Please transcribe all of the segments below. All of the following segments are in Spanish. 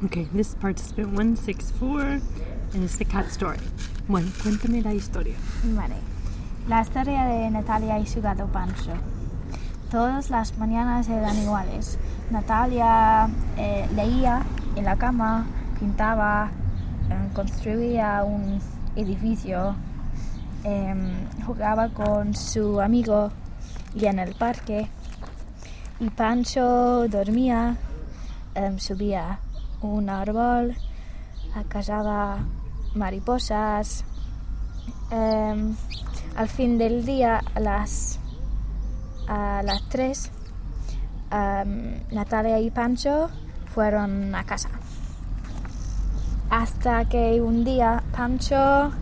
Okay, this is participant 164 and it's the cat story. Bueno, cuéntame la historia. Vale. La historia de Natalia y su gato Pancho. Todas las mañanas eran iguales. Natalia leía en la cama, pintaba, construía un edificio, jugaba con su amigo y en el parque. Y Pancho dormía, subía un árbol, cazaba mariposas. Al fin del día, a las 3, Natalia y Pancho fueron a casa. Hasta que un día Pancho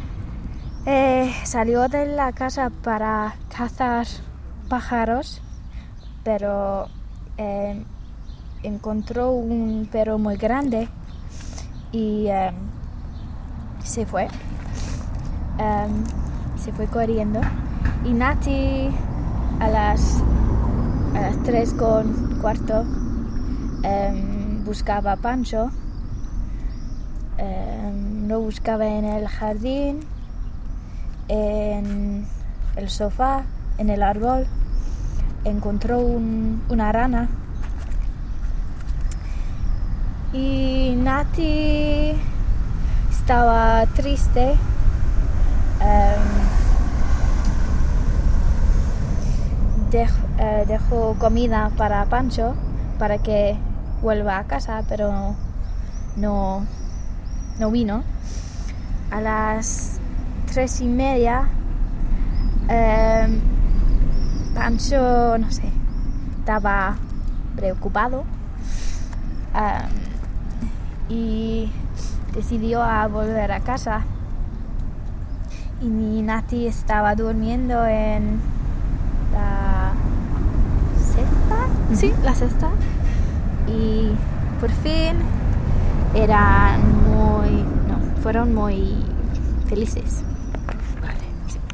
salió de la casa para cazar pájaros, pero encontró un perro muy grande y se fue corriendo. Y Nati a las 3:15 buscaba a Pancho. Lo buscaba en el jardín, en el sofá, en el árbol. Encontró una rana. Y Nati estaba triste. Dejó comida para Pancho para que vuelva a casa, pero no vino. A las 3:30 Pancho, estaba preocupado y decidió a volver a casa. Y Nati estaba durmiendo en la cesta. Sí, la cesta. Y por fin fueron muy felices.